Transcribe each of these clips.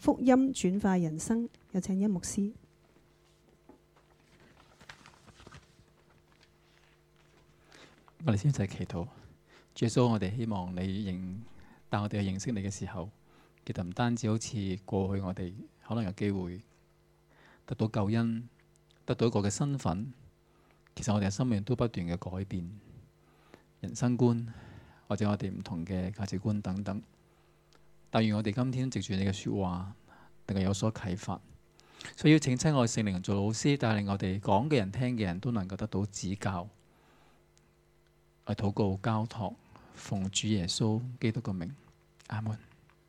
福音轉化人生。有請殷牧師。 我哋先一齊祈禱。主耶穌，我哋希望你帶我哋去認識你嘅時候，其實唔單止好似過去我哋可能有機會得到救恩，得到一個嘅身份，其實我哋嘅生命都不斷嘅改變，人生觀或者我哋唔同嘅價值觀等等。但願我哋今天藉住你嘅說話，能夠有所啟發。所以要請親愛聖靈做老師，帶領我哋講嘅人、聽嘅人都能夠得到指教。我禱告交託，奉主耶穌基督嘅名，阿門。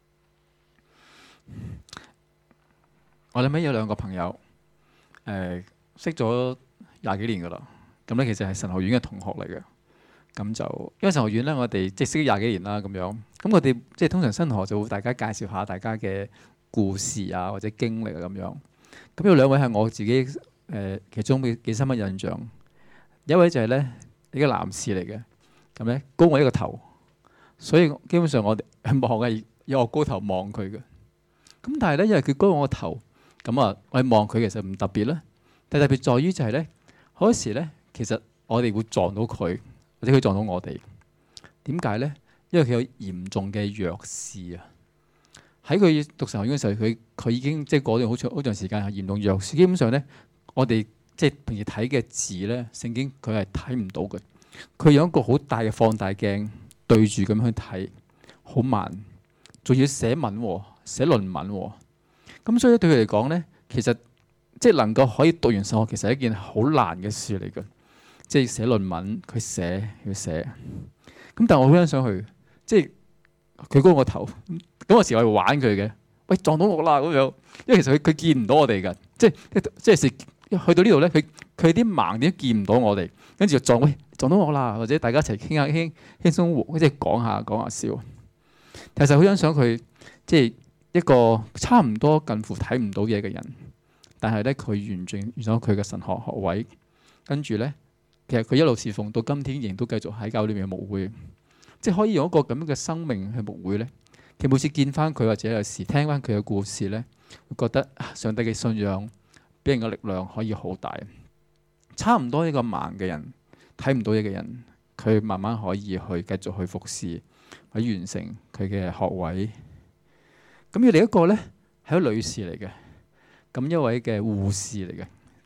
我諗起有兩個朋友，識咗20幾年噶啦。咁咧其實係神學院嘅同學嚟嘅。咁就因為神學院咧，我哋即係識咗20幾年啦，咁樣。咁我哋即係通常新同學就會大家介紹下大家嘅故事啊，或者經歷啊咁樣。咁有兩位係我自己其中幾深刻印象。一位就係咧一個男士嚟嘅，咁咧高我一個頭，所以基本上我哋望係要我高頭望佢嘅。咁但係咧，因為佢高我個頭，咁啊我哋望佢其實唔特別啦。但係特別在於就係咧，好多時咧其實我哋會撞到佢，或者佢撞到我哋。點解咧？因為佢有嚴重嘅弱視啊！喺佢讀神學院嘅時候，佢已經即係過咗好長時間係嚴重弱視。基本上咧，我哋即係平時睇嘅字咧，聖經佢係睇唔到嘅。佢有一個好大嘅放大鏡對住咁樣去睇，好慢，仲要寫文寫論文。咁所以對佢嚟講咧，其實即係能夠可以讀完神學，其實係一件好難嘅事嚟嘅。即係寫論文，佢要寫。咁但係我好欣賞佢，即係佢高我頭。咁有時我係玩佢嘅，喂，撞到我啦咁樣。因為其實佢見唔到我哋嘅，即係去到呢度咧，佢啲盲點見唔到我哋，跟住就撞到我啦，或者大家一齊傾下輕鬆，即係講下笑。其實好欣賞佢，即係一個差唔多近乎睇唔到嘢嘅人，但係咧佢完成咗佢嘅神學學位，跟住咧其實佢一路侍奉到今天，仍都繼續喺教會裏面牧會，即係可以用一個咁樣嘅生命去牧會咧。其實每次見翻佢或者有時聽翻佢嘅故事咧，會覺得上帝嘅信仰俾人嘅力量可以好大。差唔多一個盲嘅人，睇唔到嘢嘅人，佢慢慢可以去繼續去服侍，去完成佢嘅學位。咁要另一個咧係一個女士嚟嘅，咁一位嘅護士嚟嘅。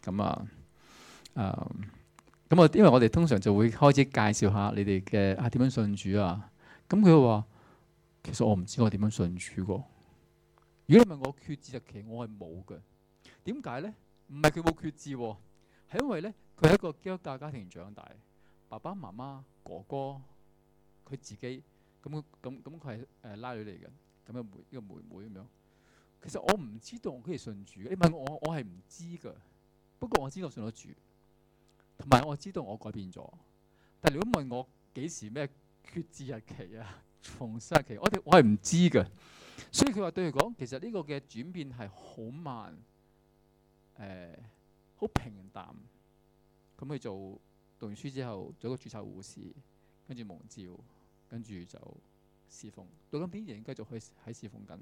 咁因為我哋通常就會開始介紹下你哋嘅點樣信主啊。咁佢話其實我唔知我點樣信主㗎。如果你問我決志日期，我係冇嘅。點解咧？唔係佢冇決志，係因為咧佢係一個基督教家庭長大，爸爸媽媽、哥哥，佢自己咁佢係拉女嚟嘅，咁一個妹妹咁樣。其實我唔知道我幾時信主。你問我係唔知㗎。不過我知道我信咗主，同埋我知道我改變咗。但係如果問我幾時咩決志日期啊、重生日期，我係唔知㗎。所以佢話對佢講，其實呢個嘅轉變係好慢，好平淡。咁佢讀完書之後做一個註冊護士，跟住蒙召，跟住就侍奉。到今天仍然繼續去喺侍奉緊。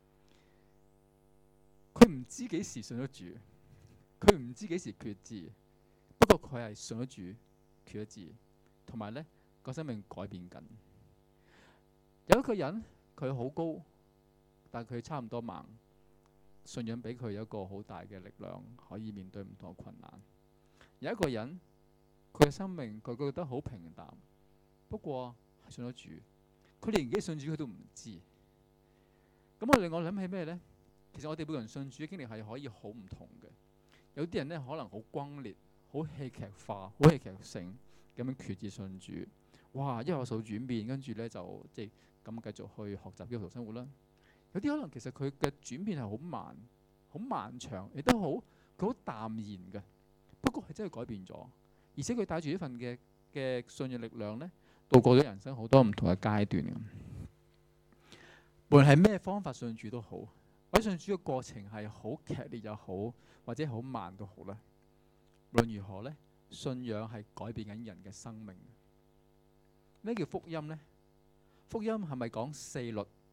佢唔知幾時信咗主，佢唔知幾時決志。不過佢係信咗主、決咗志，同埋咧個生命改變緊。有一個人佢好高，但係佢差唔多盲。信仰俾佢有一個好大嘅力量，可以面對唔同嘅困難。有一個人佢嘅生命佢覺得好平淡，不過係信咗主，佢連幾信主佢都唔知。咁我令我諗起咩呢？其實我哋每個人信主嘅經歷係可以好唔同嘅。有啲人呢，可能好轟烈、好戲劇化、好戲劇性咁樣決志信主，哇！一有數轉變，跟住呢就即係咁繼續去學習基督徒生活啦。有啲可能其實佢嘅轉變係好慢、好漫長，亦都佢好淡然嘅。不過係真係改變咗，而且佢帶住呢份嘅信仰力量呢，度過咗人生好多唔同嘅階段。無論係咩方法信主都好，或者信主嘅過程係好劇烈又好，或者好慢都好啦。無論如何呢，信仰係改變緊人嘅生命。咩叫福音呢？福音係咪講四律？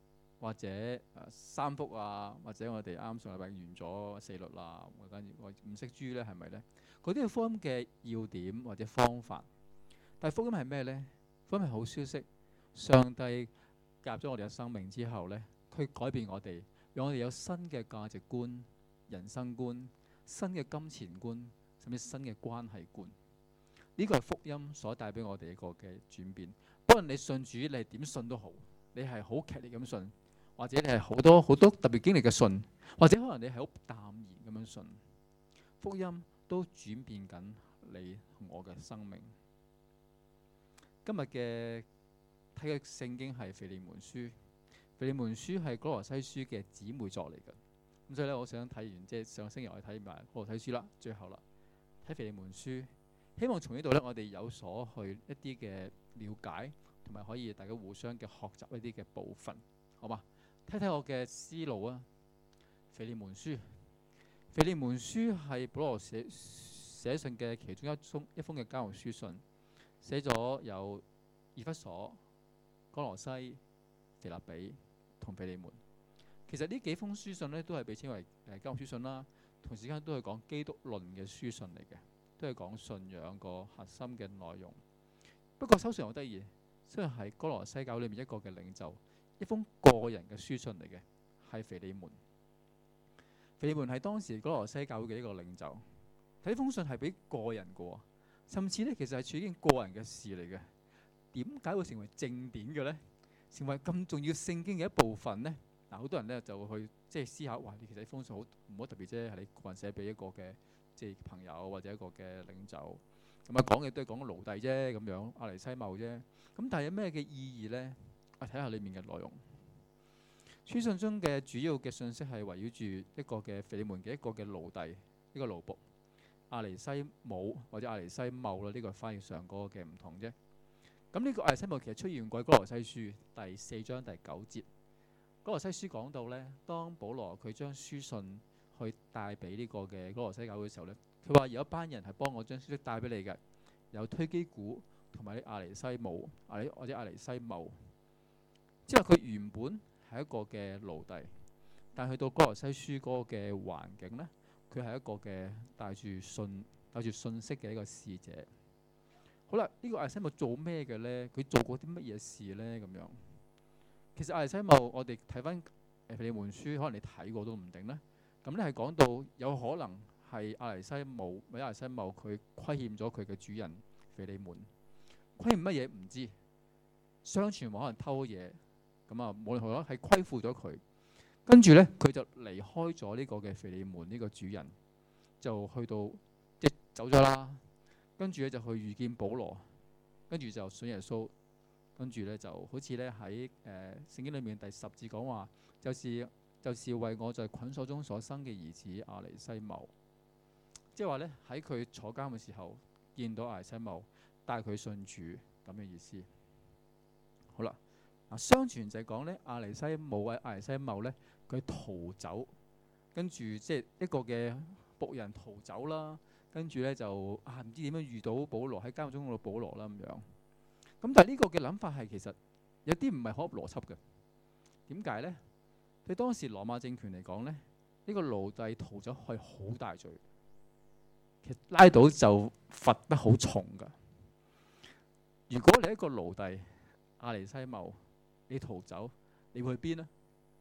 或者三福啊，或者我哋啱上禮拜完咗四律啊，跟住我唔識豬咧，係咪咧？嗰啲係福音嘅要點或者方法。但係福音係咩咧？福音係好消息，上帝夾咗我哋嘅生命之後咧，佢改變我哋，讓我哋有新嘅價值觀、人生觀、新嘅金錢觀，甚至新嘅關係觀。呢個係福音所帶俾我哋一個嘅轉變。不論你信主，你係點信都好，你係好劇烈咁信，或者你係好多特別經歷嘅信，或者可能你係好淡然咁樣信，福音都轉變緊你同我嘅生命。今日嘅睇嘅聖經係腓利門書，腓利門書係哥羅西書嘅姊妹作嚟嘅。咁所以咧，我想睇完即係上星期我哋睇埋哥羅西書啦，最後啦睇腓利門書，希望從呢度咧我哋有所去一啲嘅了解，同埋可以大家互相嘅學習一啲嘅部分，好嘛？睇睇我嘅思路啊。腓利門書係保羅寫信嘅其中一封嘅交換書信，寫咗有以弗所、哥羅西、腓立比同腓利門。其實呢幾封書信咧都係被稱為交換書信啦，同時間都係講基督論嘅書信嚟嘅，都係講信仰個核心嘅內容。不過收信好得意，雖然係哥羅西教裏面一個嘅領袖，一封個人嘅書信嚟嘅，係腓利門。腓利門係當時哥羅西教會嘅一個領袖。睇封信係俾個人嘅，甚至咧其實係處於個人嘅事嚟嘅。點解會成為正典嘅咧？成為咁重要聖經嘅一部分咧？嗱，好多人咧就會去即係思考，哇！你其實呢封信好唔好特別啫？係你個人寫俾一個嘅即係朋友或者一個嘅領袖，咁啊講嘅都係講奴隸啫，咁樣阿尼西茂啫。咁但係有咩嘅意義咧？睇下裡面嘅內容。書信中嘅主要嘅信息係圍繞住一個嘅腓利門嘅一個嘅奴隸，一個奴僕阿尼西姆或者阿尼西茂啦，呢個係翻譯上嗰個嘅唔同啫。咁呢個阿尼西姆其實出現過喺哥羅西書第4章第9節。哥羅西書講到咧，當保羅佢將書信去帶俾呢個嘅哥羅西教會嘅時候咧，佢話有一班人係幫我將書信帶俾你嘅，有推基古同埋啲阿尼西姆或者阿尼西茂。即係佢原本係一個嘅奴隸，但係去到哥羅西書嗰個嘅環境咧，佢係一個嘅帶住信息嘅一個使者。好啦，呢個阿尼西姆做咩嘅咧？佢做過啲乜嘢事咧？咁樣其實阿尼西姆，我哋睇翻腓利門書，可能你睇過都唔定咧。咁咧係講到有可能係阿尼西姆或者阿尼西茂佢虧欠咗佢嘅主人腓利門。虧欠乜嘢唔知，相傳話可能偷嘢。咁啊，無論如何係虧負咗佢，跟住咧佢就離開咗呢個嘅腓利門呢個主人，就去到即係走咗啦。跟住咧就去遇見保羅，跟住就信耶穌，跟住咧就好似咧喺聖經裏面第10節講話，就是為我在捆鎖中所生嘅兒子阿尼西茂，即係話咧喺佢坐監嘅時候見到阿尼西茂，帶佢信主咁嘅意思。好啦。相傳就係講咧，阿尼西姆或者阿尼西茂咧，佢逃走，跟住即係一個嘅僕人逃走啦，跟住咧就唔知點樣遇到保羅喺監獄中嗰度保羅啦咁樣。咁但係呢個嘅諗法係其實有啲唔係可合邏輯嘅。點解咧？對當時羅馬政權嚟講咧，呢個奴隸逃走係好大罪，其實拉到就罰得好重㗎。如果你一個奴隸阿尼西茂，你逃走，你會去邊呢？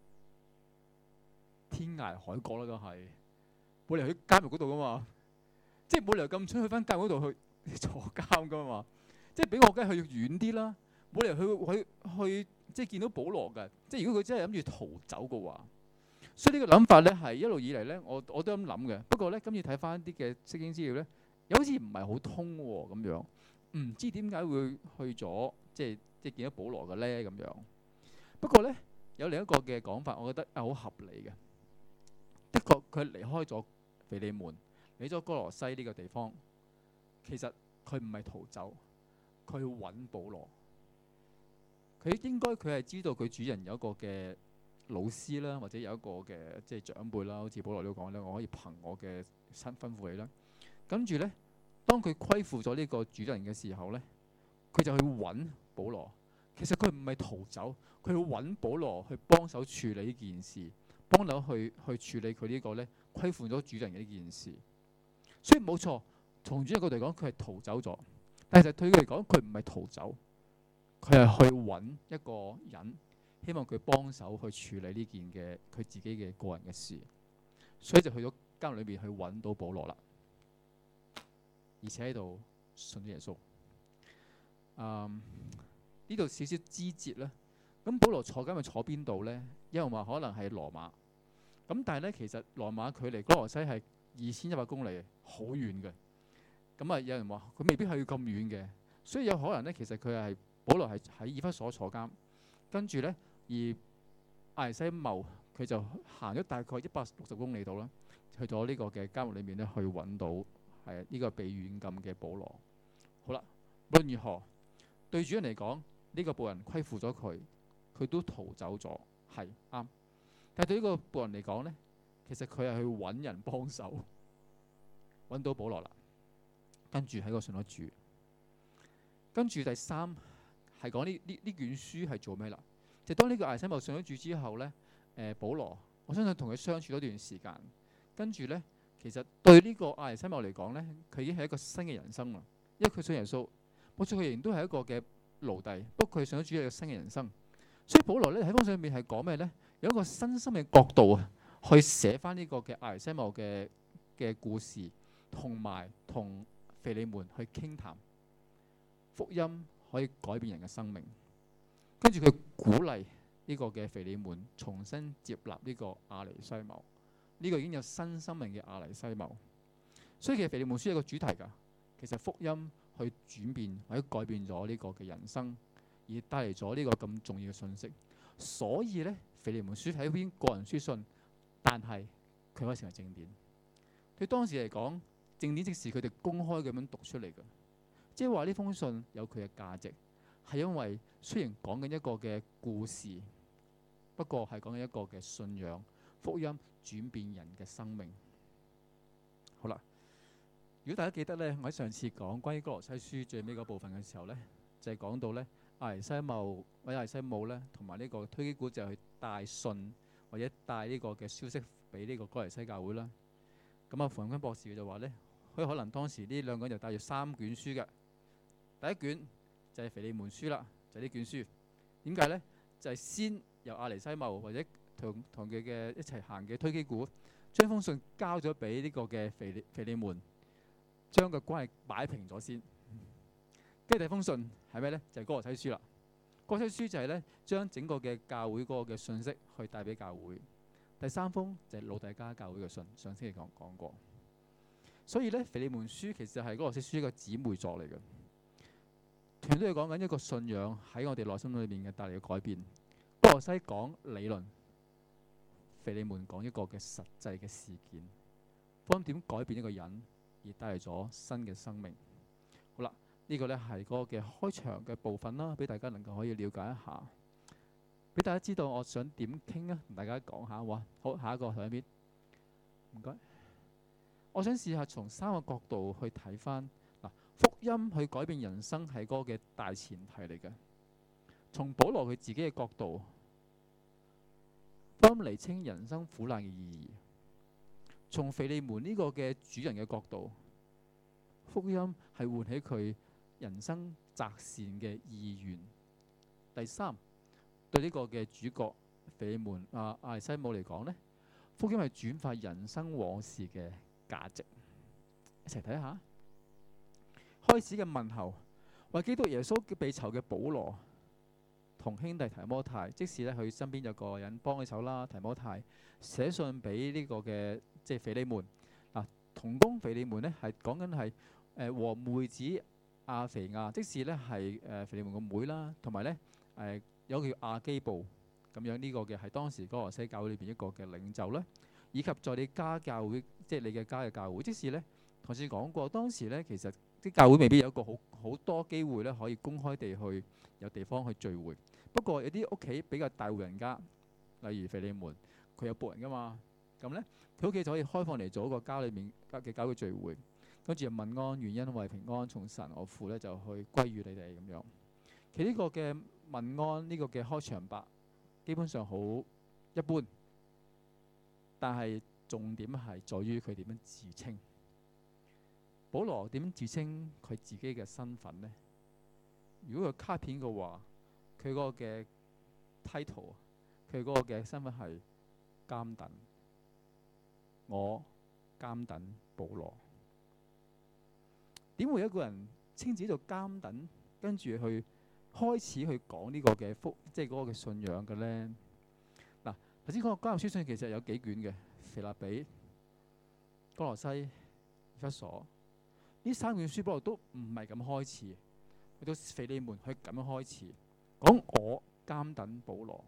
天涯海角啦，梗係冇理由去監獄嗰度噶嘛，即係冇理由咁蠢去翻監獄嗰度去坐監噶嘛，即係俾我梗係去遠啲啦，冇理由去即係見到保羅㗎，即係如果佢真係諗住逃走嘅話，所以呢個諗法咧係一路以嚟咧，我都咁諗嘅。不過咧，今次睇翻啲嘅聖經資料咧，又好似唔係好通喎咁樣，唔知點解會去咗即係見到保羅嘅咧咁樣。不過咧，有另一個嘅講法，我覺得係好合理嘅。的確，佢離開咗腓利門，嚟咗哥羅西呢個地方。其實佢唔係逃走，佢去揾保羅。佢係知道佢主人有一個嘅老師啦，或者有一個嘅即係長輩啦，好似保羅都講咧，我可以憑我嘅吩咐你啦。跟住咧，當佢虧負咗呢個主人嘅時候咧，佢就去揾保羅。 其實佢唔係逃走，佢要揾保羅去幫手處理呢件事，幫手去處理佢呢個咧虧負咗主人嘅呢件事。所以冇錯，從主人角度嚟講，佢係逃走咗，但係其實對佢嚟講，佢唔係逃走，佢係去揾一個人，希望佢幫手去處理呢件嘅佢自己嘅個人嘅事，所以就去咗監獄裏邊去揾到保羅啦，而且喺度信咗耶穌。呢度少少枝節咧，咁保羅坐監咪坐邊度咧？有人話可能係羅馬，咁但係咧其實羅馬距離哥羅西係2100公里，好遠嘅。咁啊有人話佢未必係要咁遠嘅，所以有可能咧其實佢係保羅係喺以弗所坐監，跟住咧而亞尼西茂佢就行咗大概160公里度啦，去咗呢個嘅監獄裏面咧去揾到係呢個被軟禁嘅保羅。好啦，無論如何，對主人嚟講，呢個僕人虧負咗佢，佢都逃走咗，係啱。但係對呢個僕人嚟講咧，其實佢係去揾人幫手，揾到保羅啦，跟住喺個信咗主。跟住第三係講呢卷書係做咩啦？就當呢個亞尼西茂信咗主之後咧，保羅我相信同佢相處咗一段時間，跟住咧其實對呢個亞尼西茂嚟講咧，佢已經係一個新嘅人生啦，因為佢信耶穌，冇錯佢仍然都係一個嘅奴隸，不過佢信咗主係一個新嘅人生。所以保羅咧喺封信入面係講咩咧？有一個新生嘅角度啊，去寫翻呢個嘅亞尼西茂嘅故事，同埋同腓利門去傾談福音可以改變人嘅生命。跟住佢鼓勵呢個嘅腓利門重新接納呢個亞尼西茂，呢個已經有新生命嘅亞尼西茂。所以其實腓利門書有個主題㗎，其實福音去轉變或者改變咗呢個嘅人生，而帶嚟咗呢個咁重要嘅信息。所以咧，腓利門書係一篇個人書信，但係佢可以成為正典。對當時嚟講，正典即是佢哋公開咁樣讀出嚟嘅，即係話呢封信有佢嘅價值，係因為雖然講緊一個嘅故事，不過係講緊一個嘅信仰福音轉變人嘅生命。好啦，如果大家記得咧，我喺上次講關於哥羅西書最尾嗰部分嘅時候咧，就係講到咧亞尼西茂或者亞尼西姆咧，同埋呢個推基古就去帶信或者帶呢個嘅消息俾呢個哥羅西教會啦。咁啊，馮永坤博士就話咧，佢可能當時呢兩個人就帶住3卷書嘅，第一卷就係腓利門書啦，就係呢卷書。點解咧？就係先由亞尼西茂或者同佢嘅一齊行嘅推基古，將封信交咗俾呢個嘅腓利門，將個關係擺平咗先。跟住第二封信係咩咧？就係哥羅西書啦。哥羅西書就係咧將整個嘅教會嗰個嘅信息去帶俾教會。第三封就係老底嘉教會嘅信，上星期講過。所以咧，腓利門書其實係哥羅西書一個姊妹作嚟嘅。全都係講緊一個信仰喺我哋內心裏面嘅帶嚟嘅改變。哥羅西講理論，腓利門講一個嘅實際嘅事件，福音點改變一個人而帶嚟咗新嘅生命。好啦，呢個咧係嗰個嘅開場嘅部分啦，俾大家能夠可以了解一下，俾大家知道我想點傾啊，同大家講下哇。好，下一個台邊，唔該。我想試下從3個角度去睇翻嗱，福音去改變人生係嗰個嘅大前提嚟嘅。從保羅佢自己嘅角度，福音釐清人生苦難嘅意義；從腓利門呢個嘅主人嘅角度，福音係喚起佢人生擇善嘅意願。第三，對呢個嘅主角腓利門亞尼西姆嚟講呢，福音係轉化人生往事嘅價值。一齊睇下開始嘅問候，為基督耶穌被囚嘅保羅同兄弟提摩太，即使咧佢身邊有個人幫佢手啦，提摩太寫信俾呢個嘅即係腓利門嗱，同工腓利門呢係講緊係和妹子亞腓亞，即使咧係腓利門個妹啦，同埋咧有個叫亞基布咁樣，呢個嘅係當時哥羅西教會裏邊一個嘅領袖啦，以及在你家教會，即係你嘅家嘅教會，即使咧頭先講過，當時咧其實啲教會未必有一個好多機會咧可以公開地去有地方去聚會。不過有啲屋企比較大戶人家，例如腓利門，佢有僕人噶嘛，咁咧佢屋企就可以開放嚟做一個家裏面嘅教會聚會，跟住問安，願恩惠平安從神我父咧就去歸於你哋咁樣。其實呢個嘅問安呢個嘅開場白基本上好一般，但係重點係在於佢點樣自稱。保羅點樣自稱佢自己嘅身份呢？如果佢卡片嘅話，佢嗰個嘅 title， 佢嗰個嘅身份係監躉。我監躉保羅。點會有一個人稱自己做監躉，跟住去開始去講呢個嘅即係嗰個嘅信仰嘅呢？嗱，頭先講加入書信其實有幾卷嘅，腓立比、歌羅西、以弗所，呢三卷書保羅都唔係咁開始，去到腓利門佢咁樣開始講我監躉保羅。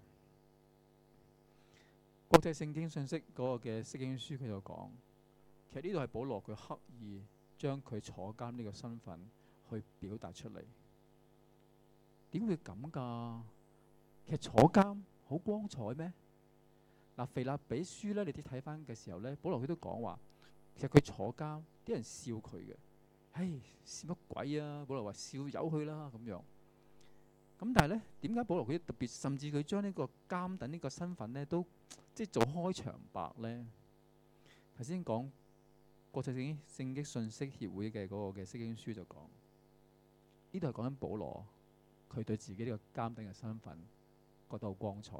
國際聖經信息嗰個嘅釋經書佢就講，其實呢度係保羅佢刻意將佢坐監呢個身份去表達出嚟。點會咁㗎？其實坐監好光彩咩？嗱，腓立比書咧，你啲睇翻嘅時候咧，保羅佢都講話，其實佢坐監，啲人笑佢嘅，唉，笑乜鬼啊？保羅話笑由佢啦咁樣。咁但係咧，點解保羅佢特別，甚至佢將呢個監躉呢個身份咧，都即係做開場白咧？頭先講國際聖經信息協會嘅嗰個嘅釋經書就講，呢度係講緊保羅佢對自己呢個監躉嘅身份覺得好光彩。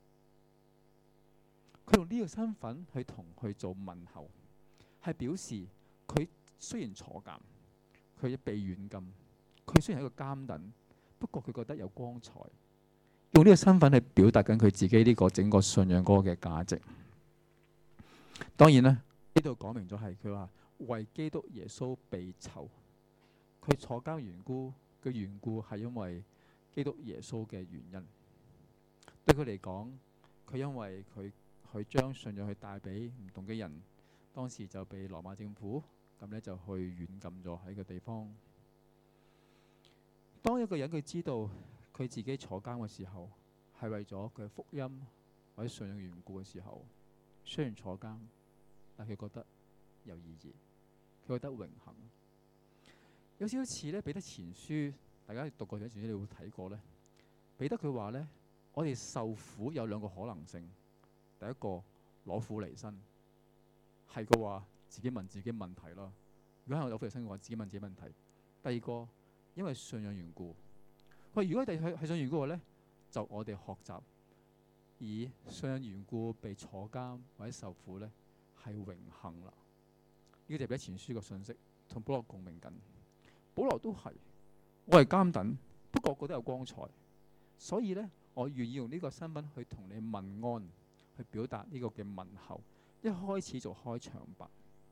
佢用呢個身份去同佢做問候，係表示佢雖然坐監，佢被軟禁，佢雖然係一個監躉，不過佢覺得有光彩。用呢個身份去表達緊佢自己呢個整個信仰嗰個嘅價值。當然啦，呢度講明咗係佢話為基督耶穌被囚，佢坐監緣故嘅緣故係因為基督耶穌嘅原因。對佢嚟講，佢因為佢將信仰去帶俾唔同嘅人，當時就被羅馬政府咁咧就去軟禁咗喺個地方。當一個人佢知道佢自己坐監嘅時候，係為咗佢福音或者信仰緣故嘅時候，雖然坐監，但佢覺得有意義，佢覺得榮幸。有少少似咧彼得前書，大家讀過彼得前書，你會睇過咧。彼得佢話咧，我哋受苦有兩個可能性。第一個攞苦離身，係嘅話自己問自己問題啦。如果係攞苦離身嘅話，自己問自己問題。第二個，因為信仰緣故。喂，如果係信仰緣故嘅咧，就我哋學習以信仰緣故被坐監或者受苦咧，係榮幸啦。呢個就係彼得前書嘅信息，同保羅共鳴緊。保羅都係，我係監躉，不過我覺得有光彩，所以咧，我願意用呢個身份去同你問安。去表達呢個嘅問候，一開始做開場白。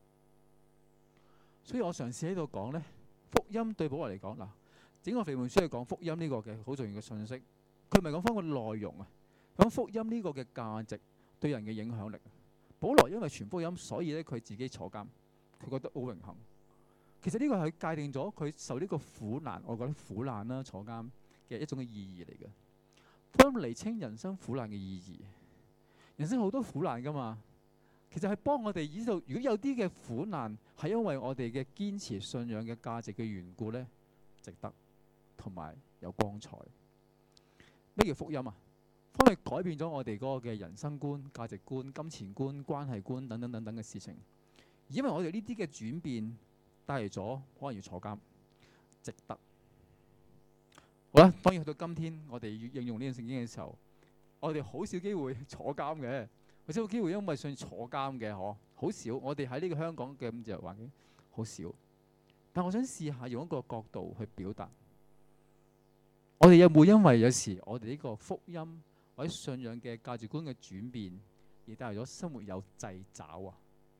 所以我嘗試喺度講呢，福音對保羅嚟講，嗱，整個腓利門書係講福音呢個嘅好重要嘅信息。佢唔係講翻個內容啊，講福音呢個嘅價值對人嘅影響力。保羅因為傳福音，所以咧佢自己坐監，佢覺得好榮幸。其實呢個係界定咗佢受呢個苦難，我覺得苦難啦，坐監嘅一種嘅意義嚟嘅。福音釐清人生苦難嘅意義。人生好多苦難噶嘛，其實係幫我哋知道，如果有啲嘅苦難係因為我哋嘅堅持信仰嘅價值嘅緣故呢，值得同埋有光彩。咩叫福音啊？福音係改變咗我哋嗰個嘅人生觀、價值觀、金錢觀、關係觀等等等等嘅事情。因為我哋呢啲嘅轉變帶嚟咗可能要坐監，值得。好啦，當然去到今天，我哋要應用呢樣聖經嘅時候，我哋好少機會坐監嘅，或者有機會因為想坐監嘅，好少。我哋喺呢個香港嘅咁自由環境好少。但我想試下用一個角度去表達，我哋有冇因為有時我哋呢個福音或者信仰嘅價值觀嘅轉變，而帶嚟咗生活有掣肘啊？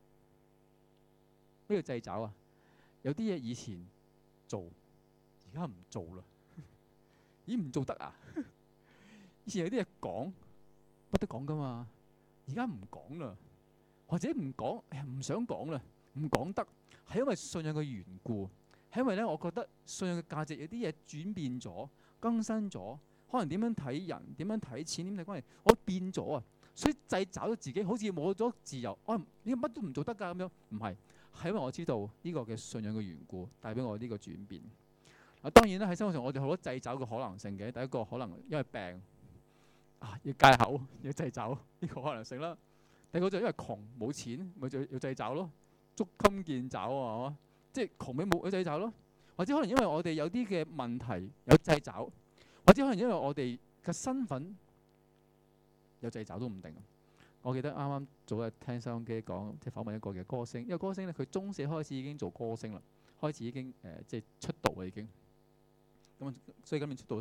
咩叫掣肘啊？有啲嘢以前做，而家唔做啦。咦，唔做得啊？以前有啲嘢講，不得講噶嘛，而家唔講啦，或者唔講，唔想講啦，唔講得，係因為信仰嘅緣故，係因為咧，我覺得信仰嘅價值有啲嘢轉變咗、更新咗，可能點樣睇人、點樣睇錢、點睇關係，我變咗啊，所以掣肘咗自己，好似冇咗自由，你乜都唔做得㗎咁樣，唔係，係因為我知道呢個嘅信仰嘅緣故，帶俾我呢個轉變。 當然啦，喺生活上我哋好多掣肘嘅可能性嘅。第一個可能因為病要戒口要掣肘呢個可能性啦。第二個就因為窮冇錢，咪就要掣肘咯，捉襟見肘啊，即係窮咪冇掣肘咯。或者可能因為我哋有啲嘅問題有掣肘，或者可能因為我哋嘅身份有掣肘都唔定。我記得啱啱早日聽收音機講，即係訪問一個嘅歌星，因為歌星咧佢中四開始已經做歌星啦，開始已經即係出道啦已經。咁所以今年出道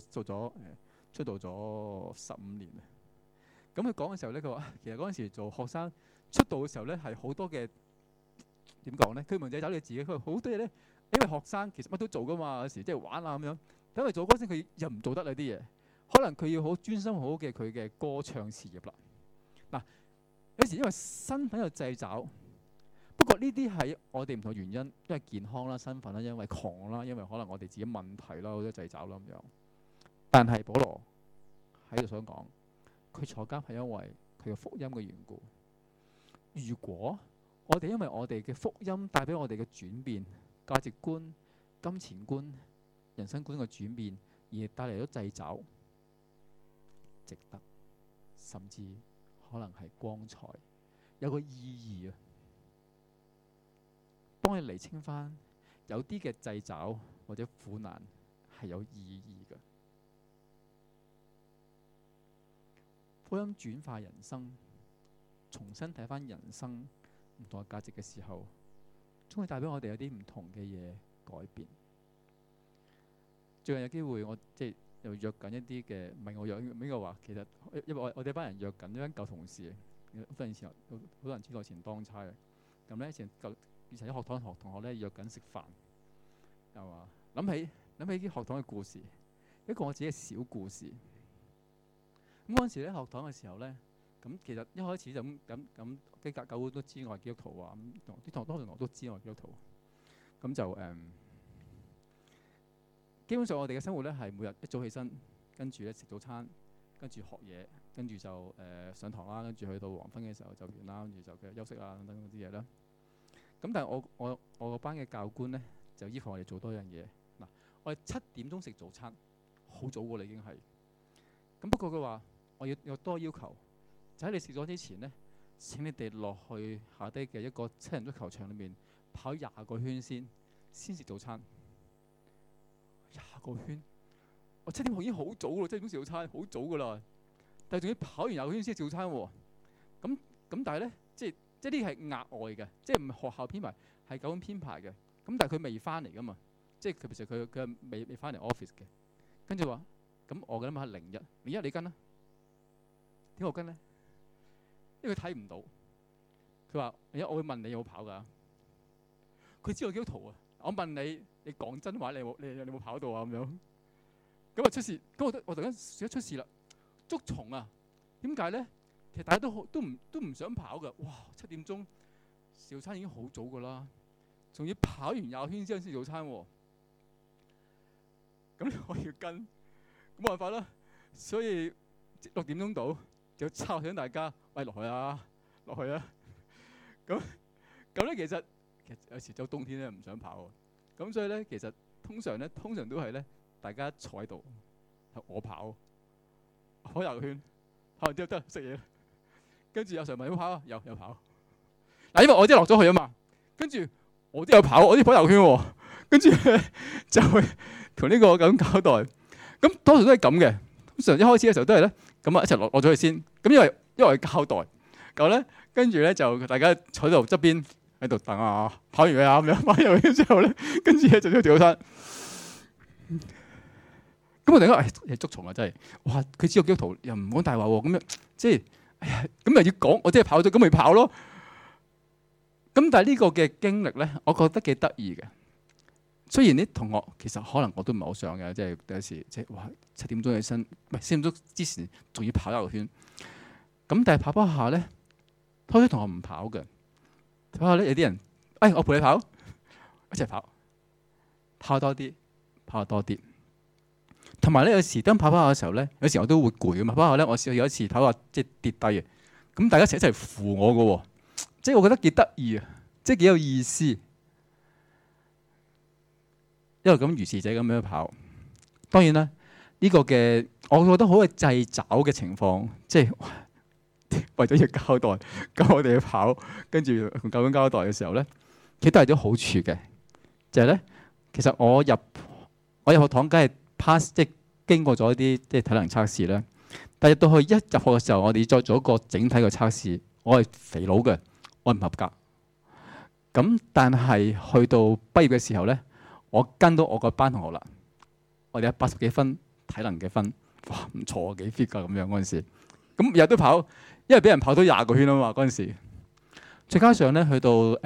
咗15年啦。咁佢講嘅時候咧，佢話其實嗰陣時做學生出道嘅時候咧，係好多嘅點講咧？佢唔係走你自己，佢話好多嘢咧，因為學生其實乜都做噶嘛，有時即係玩啊咁樣。因為做歌星佢又唔做得呢啲嘢，可能佢要好專心好嘅佢嘅歌唱事業啦。嗱，有時因為身份有掣肘，不過呢啲係我哋唔同嘅原因，因為健康啦、身份啦、因為窮啦、因為可能我哋自己問題啦、好多掣肘啦咁樣。但係保羅喺度想講，佢坐監係因為佢嘅福音嘅緣故。如果我哋因為我哋嘅福音帶俾我哋嘅轉變、價值觀、金錢觀、人生觀嘅轉變，而帶嚟咗掣肘，值得，甚至可能係光彩，有個意義啊！幫你釐清翻，有啲嘅掣肘或者苦難係有意義嘅。福音轉化人生，重新睇翻人生唔同嘅價值嘅時候，總會帶俾我哋有啲唔同嘅嘢改變。最近有機會，我即係又約緊一啲嘅，唔係我約，應該話其實因為我哋班人約緊一班舊同事，好多以前好多人知道我以前當差嘅，咁咧以前啲學堂同學咧約緊食飯，又話諗起啲學堂嘅故事，一個我自己嘅小故事。咁嗰陣時咧學堂嘅時候咧，咁其實一開始就咁啲教會都知我係基督徒啊，咁啲同學都知我係基督徒，咁就基本上我哋嘅生活咧係每日一早起身，跟住咧食早餐，跟住學嘢，跟住就上堂啦，跟住去到黃昏嘅時候就完啦，跟住就休息啊等等嗰啲嘢啦。咁但係我個班嘅教官咧就要求我哋做多樣嘢。嗱，我哋7點鐘食早餐，好早㗎啦已經係。咁不過佢話我要有多要求，就喺你食咗之前咧，請你哋落去下低嘅一個7人足球場裏面跑20個圈先食早餐。20個圈，我7點已經好早咯，7點鐘食早餐好早㗎啦。但係仲要跑完20個圈先食早餐喎。咁但係咧，即係呢啲係額外嘅，即係唔係學校編排，係教官編排嘅。咁但係佢未翻嚟㗎嘛，即係其實佢係未翻嚟 office 嘅。跟住話，咁我嘅諗法係01你跟啦，點解我跟咧？因為佢睇唔到。佢話：我會問你有冇跑㗎？佢知我基督徒啊！我問你講真話，你有冇跑到啊？咁樣咁啊出事，咁我突然間出事啦！捉蟲啊！點解咧？其實大家都唔想跑㗎。哇！7點鐘食早餐已經好早㗎啦，仲要跑完20圈之後先食早餐喎。咁我要跟，冇辦法啦。所以6點鐘到就抄醒大家，喂，落去啊！咁咧其實有時就冬天咧唔想跑喎。咁所以咧其實通常都係咧大家坐喺度，我跑20圈，跑完之後得食嘢。跟住有時問有冇跑啊？有跑。嗱，因為我真係落咗去啊嘛，跟住我都有跑，我都跑20圈喎。跟住就會同呢個咁交代。咁多數都係咁嘅。通常一開始嘅時候都係咧，咁啊一齊落咗去先。咁因為係交代，咁咧跟住咧就大家坐喺度側邊喺度等啊，跑完佢啊咁樣，跑完佢之後咧，跟住咧就要掉早餐。咁我突然間捉蟲啊！真係，哇！佢知道基督徒又唔講大話喎，咁樣即係，咁又要講，我真係跑咗，咁咪跑咯。咁但係呢個嘅經歷咧，我覺得幾得意嘅。雖然啲同學其實可能我都唔係好想嘅，即係有時即係哇7點鐘起身，唔係7點鐘之前仲要跑20圈。咁但係跑下咧，好多同學唔跑嘅。跑下咧有啲人，我陪你跑，一齊跑多啲。同埋咧有時當跑下嘅時候咧，有時我都會攰㗎嘛。跑下咧，我試過有一次跑下即係跌低嘅，咁大家一齊扶我㗎喎，即係我覺得幾得意啊，即係幾有意思。 一路咁如是者咁樣跑。當然啦，呢個嘅我覺得好嘅掣肘嘅情況，即係為咗要交代，咁我哋去跑，跟住同教官交代嘅時候咧，其實都係啲好處嘅，就係咧，其實我入學堂梗係 pass， 即係經過咗一啲即係體能測試咧。但入到去一入學嘅時候，我哋再做一個整體嘅測試，我係肥佬嘅，我唔合格。咁但係去到畢業嘅時候咧，我跟到我個班同學啦，我哋有80幾分體能嘅分，哇唔錯啊，幾 fit 㗎咁樣嗰陣時。咁日日都跑，因為俾人跑到20個圈啊嘛嗰陣時。再加上咧去到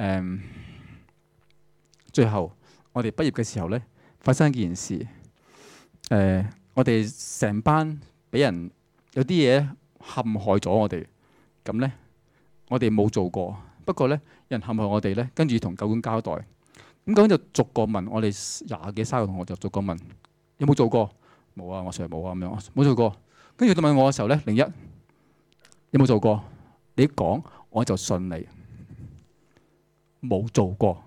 最後，我哋畢業嘅時候咧，發生一件事。我哋成班俾人有啲嘢陷害咗我哋，咁咧我哋冇做過。不過咧有人陷害我哋咧，跟住同教官交代。咁究竟就逐個問我哋20幾30個同學就逐個問有冇做過？冇啊，我 Sir 冇啊咁樣，冇做過。跟住佢問我嘅時候咧，01有冇做過？你講我就信你，冇做過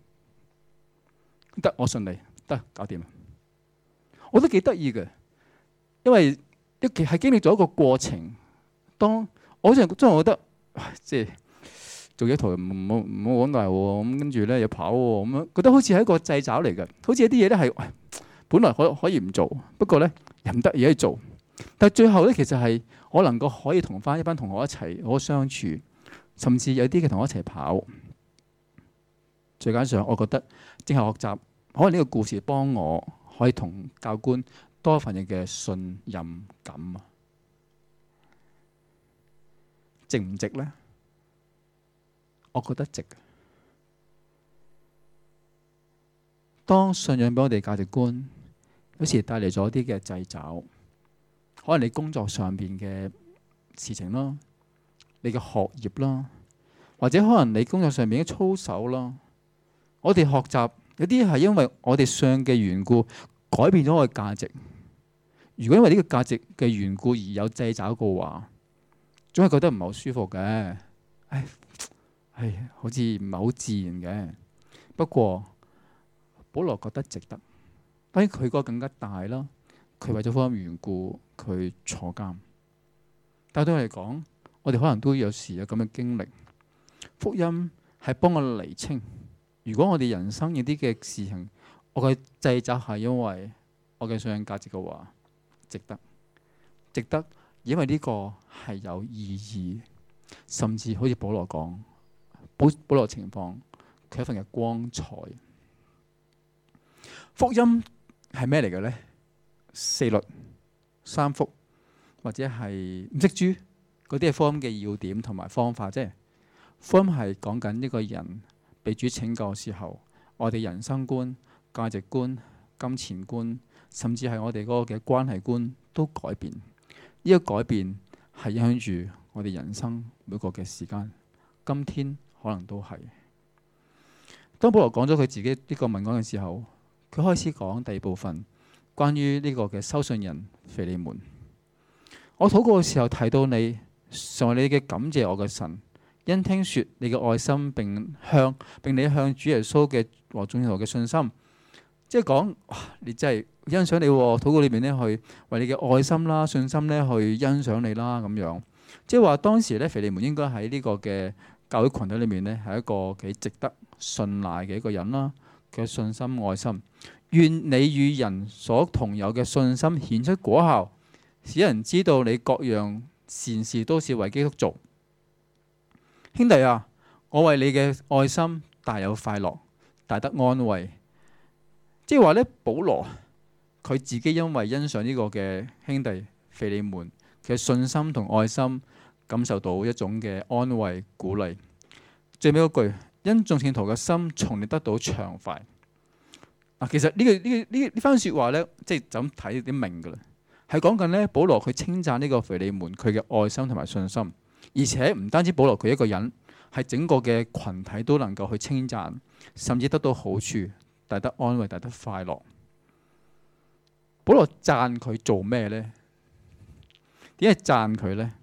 得我信你得搞掂。我都幾得意嘅，因為一期係經歷咗一個過程。當我真係覺得，即係做嘢圖唔好講大喎，咁跟住咧又跑喎，咁樣覺得好似係一個掣肘嚟嘅，好似有啲嘢咧係本來可以唔做，不過咧又唔得而去做。但係最後咧，其實係我能夠可以同翻一班同學一齊好相處，甚至有啲嘅同學一齊跑。再加上我覺得正係學習，可能呢個故事幫我可以同教官多一份嘅信任感啊！值唔值咧？我覺得值。當信仰俾我哋價值觀，有時帶嚟咗啲嘅掣肘，可能你工作上邊嘅事情啦，你嘅學業啦，或者可能你工作上面嘅操守啦，我哋學習有啲係因為我哋信嘅緣故改變咗我嘅價值。如果因為呢個價值嘅緣故而有掣肘嘅話，總係覺得唔係好舒服嘅。好似唔係好自然嘅。不過保羅覺得值得，當然佢個更加大啦。佢為咗福音緣故，佢坐監。但係對我嚟講，我哋可能都有時有咁嘅經歷。福音係幫我釐清，如果我哋人生有啲嘅事情，我嘅掣肘係因為我嘅信仰價值嘅話，值得，值得，因為呢個係有意義，甚至好似保羅講，保羅情況，佢一份嘅光彩。福音係咩嚟嘅咧？4律、3福，或者係5色珠，嗰啲係福音嘅要點同埋方法啫。福音係講緊一個人被主拯救嘅時候，我哋人生觀、價值觀、金錢觀，甚至係我哋嗰個嘅關係觀都改變。呢個改變係影響住我哋人生每個嘅時間，今天可能都係。當保羅講咗佢自己呢個文案嘅時候，佢開始講第二部分，關於呢個嘅收信人腓利門。我禱告嘅時候提到你，成為你嘅感謝我嘅神，因聽說你嘅愛心並你向主耶穌嘅和眾信徒嘅信心，即係講你真係欣賞你，禱告裏面咧去為你嘅愛心啦、信心咧去欣賞你啦咁樣。即係話當時咧，腓利門應該喺呢個嘅教會群體裏面咧係一個幾值得信賴嘅一個人啦。佢嘅信心、愛心，願你與人所同有嘅信心顯出果效，使人知道你各樣善事都是為基督做。兄弟啊，我為你嘅愛心大有快樂，大得安慰。即係話咧，保羅佢自己因為欣賞呢個嘅兄弟腓利門嘅信心同愛心，感受到一種嘅安慰鼓勵。最尾嗰句，因眾聖徒嘅心從你得到暢快。其實呢番說話咧，即係就咁睇啲明噶啦，係講緊咧保羅佢稱讚呢個腓利門佢嘅愛心同埋信心，而且唔單止保羅佢一個人，係整個嘅群體都能夠去稱讚，甚至得到好處，大得安慰，大得快樂。保羅讚佢做咩咧？點解讚佢咧？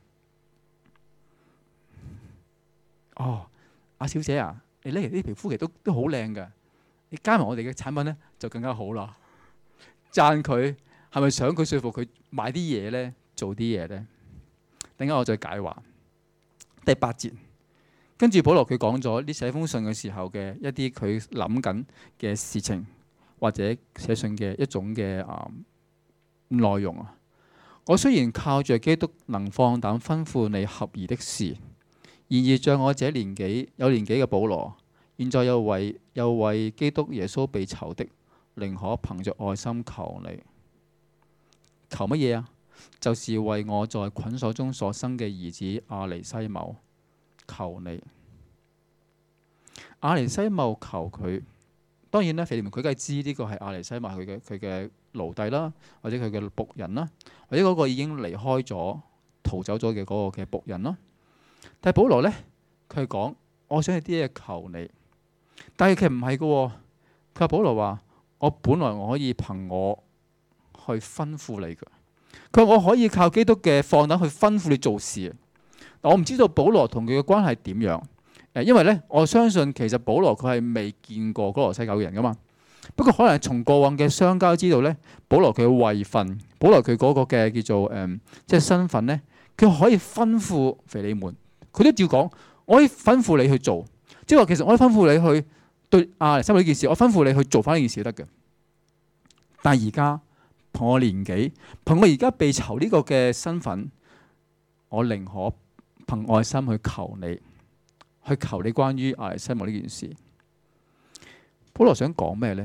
阿小姐啊，你呢皮膚其實都好靚噶。 你加埋我哋嘅產品咧就更加好啦。讚佢係咪想佢說服佢買啲嘢咧，做啲嘢咧？等陣我再解話。第8節，跟住保羅佢講咗呢寫封信嘅時候嘅一啲佢諗緊嘅事情，或者寫信嘅一種嘅內容啊。我雖然靠着基督能放膽吩咐你合宜的事，然而像我這有年紀嘅保羅，現在又為基督耶穌被囚的，寧可憑着愛心求你。求乜嘢啊？就是為我在捆鎖中所生嘅兒子阿尼西母求你。阿尼西母求佢，當然咧，腓利門佢梗係知呢個係阿尼西母係佢嘅奴隸啦，或者佢嘅僕人啦，或者嗰個已經離開咗、逃走咗嘅嗰個嘅僕人啦。但係保羅呢，佢講我想有啲嘢求你，但係其實唔係嘅。佢話保羅話我本來我可以憑我去吩咐你嘅。佢話我可以靠基督嘅放膽去吩咐你做事。我唔知道保羅同佢嘅關係點樣。因為咧，我相信其實保羅佢係未見過哥羅西教嘅人噶嘛。不過可能從過往嘅相交知道咧，保羅佢嘅位份，保羅佢嗰個嘅叫做即係身份咧，佢可以吩咐腓利門，佢都照講，我可以吩咐你去做，即係話其實我可以吩咐你去對阿尼西母呢件事，我吩咐你去做翻呢件事都得嘅。但係而家憑我年紀，憑我而家被囚呢個嘅身份，我寧可憑愛心去求你。去求你關於阿尼西母呢件事，保羅想講咩呢？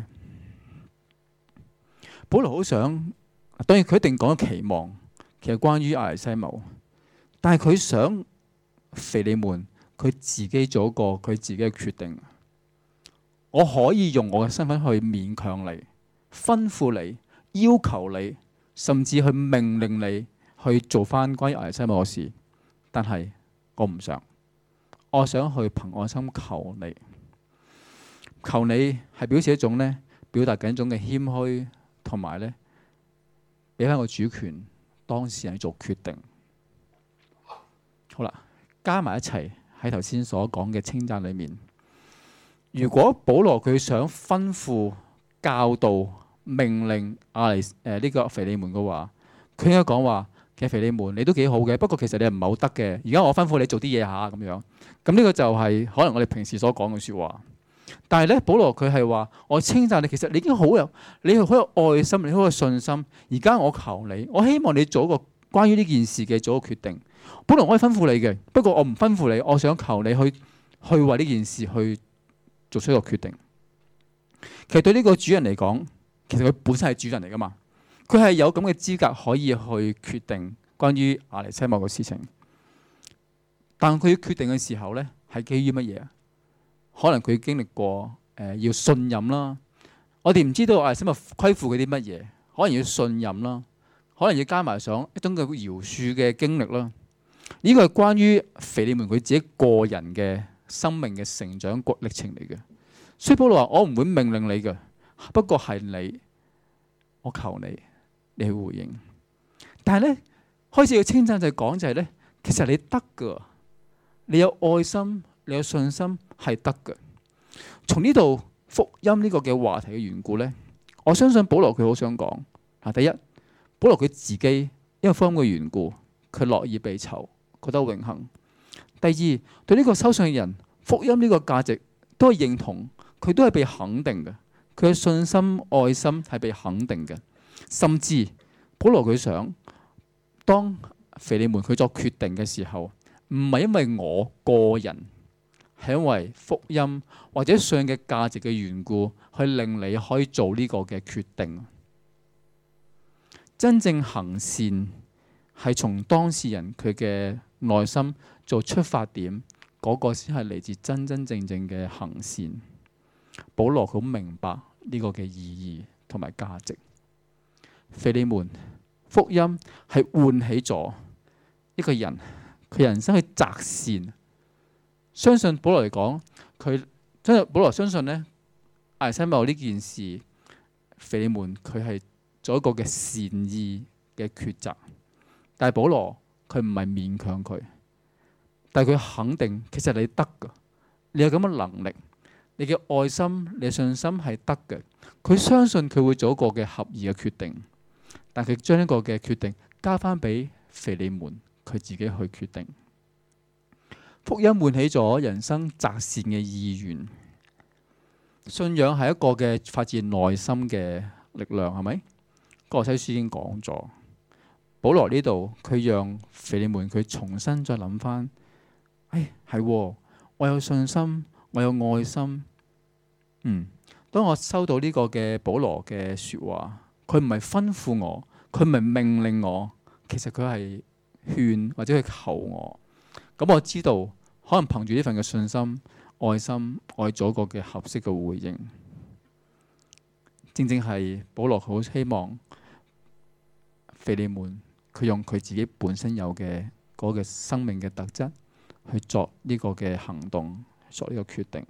保羅好想，當然佢一定講咗期望，其實關於阿尼西母，但係佢想腓利門佢自己做一個佢自己嘅決定。我可以用我嘅身份去勉強你、吩咐你、要求你，甚至去命令你去做翻關於阿尼西母嘅事，但係我唔想。我想去憑愛心求你，求你係表示一種咧，表達緊一種嘅謙虛，同埋咧俾翻個主權，當事人去做決定。好啦，加埋一齊喺頭先所講嘅稱讚裏面，如果保羅佢想吩咐、教導、命令呢個腓利門嘅話，佢應該講話。其實腓利門你都幾好嘅，不過其實你唔係好得嘅。而家我吩咐你做啲嘢下咁樣，咁呢個就係可能我哋平時所講嘅説話。但係咧，保羅佢係話我稱讚你，其實你已經好有，你好有愛心，你好有信心。而家我求你，我希望你做一個關於呢件事嘅做一個決定。本來我可以吩咐你嘅，不過我唔吩咐你，我想求你去為呢件事去做出一個決定。其實對呢個主人嚟講，其實佢本身係主人嚟噶嘛。佢係有咁嘅資格可以去決定關於阿尼西母嘅事情，但佢決定嘅時候呢，係基於乜嘢啊？可能佢經歷過要信任啦。我哋唔知道阿尼西母虧負佢啲乜嘢，可能要信任啦，可能要加埋上一種嘅饒恕嘅經歷啦。呢個係關於腓利門佢自己個人嘅生命嘅成長歷程嚟嘅。所以保羅話：我唔會命令你嘅，不過係你，我求你。你去回應，但係咧開始要稱讚就係講就係咧，其實你得噶，你有愛心，你有信心係得噶。從呢度福音呢個嘅話題嘅緣故咧，我相信保羅佢好想講啊。第一，保羅佢自己因為福音嘅緣故，佢樂意被囚，覺得榮幸。第二，對呢個收信嘅人，福音呢個價值都係認同，佢都係被肯定嘅，佢嘅信心、愛心係被肯定嘅。甚至保羅佢想，當腓利門佢作決定嘅時候，唔係因為我個人，係因為福音或者信嘅價值嘅緣故，去令你可以做呢個嘅決定。真正行善係從當事人佢嘅內心做出發點，嗰個先係嚟自真真正正嘅行善。保羅好明白呢個嘅意義同埋價值。腓利門福音係喚起咗一個人佢人生去擇善。相信保羅嚟講，保羅相信咧，阿尼西母呢件事，腓利門佢係做一個嘅善意嘅抉擇。但係保羅佢唔係勉強佢，但係佢肯定其實你得噶，你有咁嘅能力。 你嘅愛心、你嘅信心係得嘅。佢相信佢會做一個嘅合宜嘅決定，但佢將呢個嘅決定交翻俾腓利門，佢自己去決定。福音喚起咗人生擇善嘅意願。信仰係一個嘅發自內心嘅力量，係咪？歌羅西書已經講咗。保羅呢度佢讓腓利門佢重新再諗翻，係我有信心，我有愛心。當我收到呢個嘅保羅嘅說話，佢唔係吩咐我，佢唔係命令我，其實佢係勸或者佢求我。咁我知道可能憑住呢份嘅信心、愛心，我做一個嘅合適嘅回應。正正係保羅好希望腓利門佢用佢自己本身有嘅嗰個生命嘅特質去作呢個嘅行動，作呢個決定。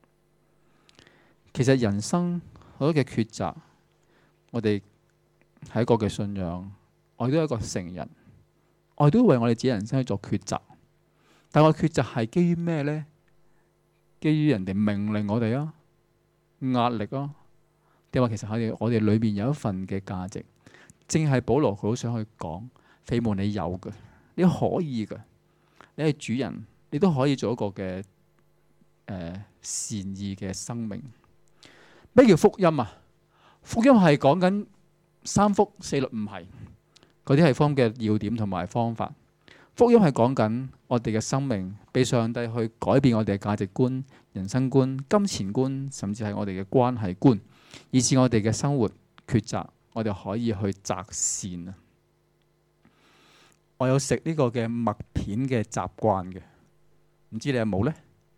其實人生好多嘅抉擇，我哋係一個嘅信仰，我哋都係一個成人，我哋都為我哋自己人生去做抉擇。但我嘅抉擇係基於咩呢？基於人哋命令我哋啊，壓力啊，定話其實我哋裏面有一份嘅價值。正係保羅佢好想去講，腓利門你有嘅，你可以嘅，你係主人，你都可以做一個嘅善意嘅生命。咩叫福音啊？福音係講緊三福四律，唔係嗰啲係福音嘅要點同埋方法。福音係講緊我哋嘅生命被上帝去改變我哋嘅價值觀、人生觀、金錢觀，甚至係我哋嘅關係觀，以至我哋嘅生活抉擇，我哋可以去擇善啊！我有食呢個嘅麥片嘅習慣嘅，唔知你有冇呢？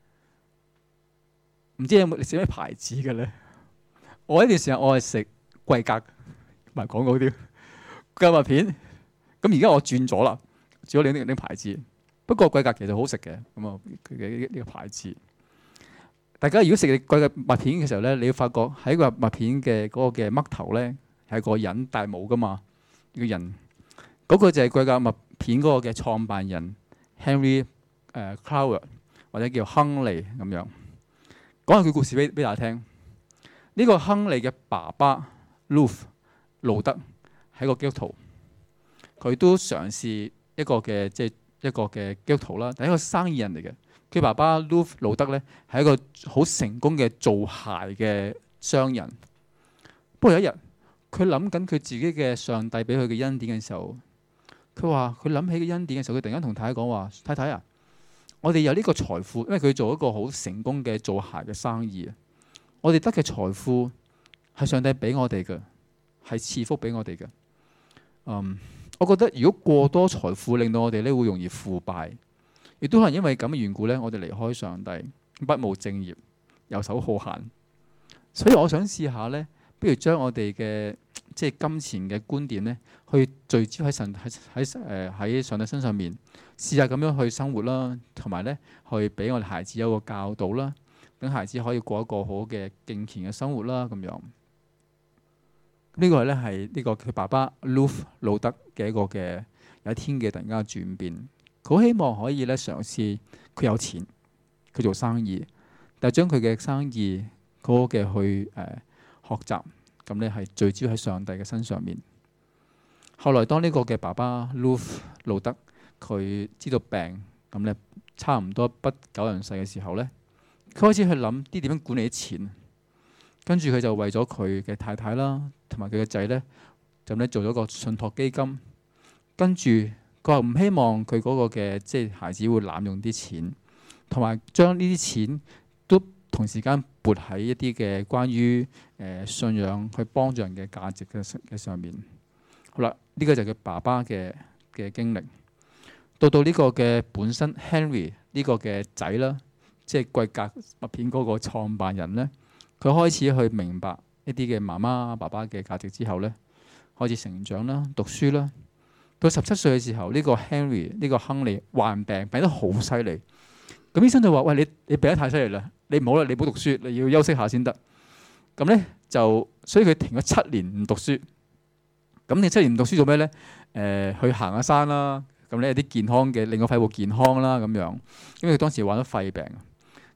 唔知你有冇食咩牌子嘅呢？我呢段時間我係食貴格，唔係廣告啲貴麥片。咁而家我轉咗啦，轉咗另啲牌子。不過貴格其實好食嘅，咁啊佢嘅呢個牌子。大家如果食貴格麥片嘅時候咧，你要發覺喺個麥片嘅嗰個嘅嘜頭咧係個人戴帽噶嘛，呢個人嗰個就係貴格麥片嗰個嘅創辦人 Henry Clower 或者叫亨利咁樣。講下佢故事俾大家聽。呢個亨利嘅爸爸路德係個基督徒，佢都嘗試一個嘅即係一個嘅基督徒啦，但係一個生意人嚟嘅。佢爸爸路德咧係一個好成功嘅做鞋嘅商人。不過有一日，佢諗緊佢自己嘅上帝俾佢嘅恩典嘅時候，佢話佢諗起嘅恩典嘅時候，佢突然間同太太講話：太太啊，我哋有呢個財富，因為佢做一個好成功嘅做鞋嘅生意啊。我哋得嘅財富係上帝俾我哋嘅，係賜福俾我哋嘅。我覺得如果過多財富令到我哋咧會容易腐敗，亦都可能因為咁嘅緣故咧，我哋離開上帝，不務正業，遊手好閒。所以我想試下咧，不如將我哋嘅即係金錢嘅觀點咧，去聚焦喺上帝身上面，試下咁樣去生活啦，同埋咧去俾我哋孩子有個教導啦。等孩子可以過一個好嘅敬虔嘅生活啦，咁樣呢個咧係呢個佢爸爸路德嘅一個嘅有一天嘅突然間嘅轉變。佢好希望可以咧嘗試，佢有錢，佢做生意，但係將佢嘅生意嗰個嘅去學習，咁咧係聚焦喺上帝嘅身上面。後來當呢個嘅爸爸路德佢知道病，咁咧差唔多不久人世嘅時候咧。佢開始去諗啲點樣管理啲錢，跟住佢就為咗佢嘅太太啦，同埋佢嘅仔咧，就咧做咗個信託基金。跟住佢話唔希望佢嗰個嘅即係孩子會濫用啲錢，同埋將呢啲錢都同時間撥喺一啲嘅關於信仰去幫助人嘅價值嘅上面。好啦，呢個就係佢爸爸嘅經歷。到呢個嘅本身 Henry 呢個嘅仔啦。即係貴格麥片嗰個創辦人咧，佢開始去明白一啲嘅媽媽爸爸嘅價值之後咧，開始成長啦、讀書啦。到17歲嘅時候，呢個 Henry 呢個亨利患病得好犀利。咁醫生就話：喂，你病得太犀利啦，你唔好啦，你唔好讀書，你要休息下先得。咁咧所以佢停咗7年唔讀書。咁你7年唔讀書做咩咧？去行下山啦。咁咧有啲健康嘅，令個肺部健康啦咁樣。因為佢當時患咗肺病。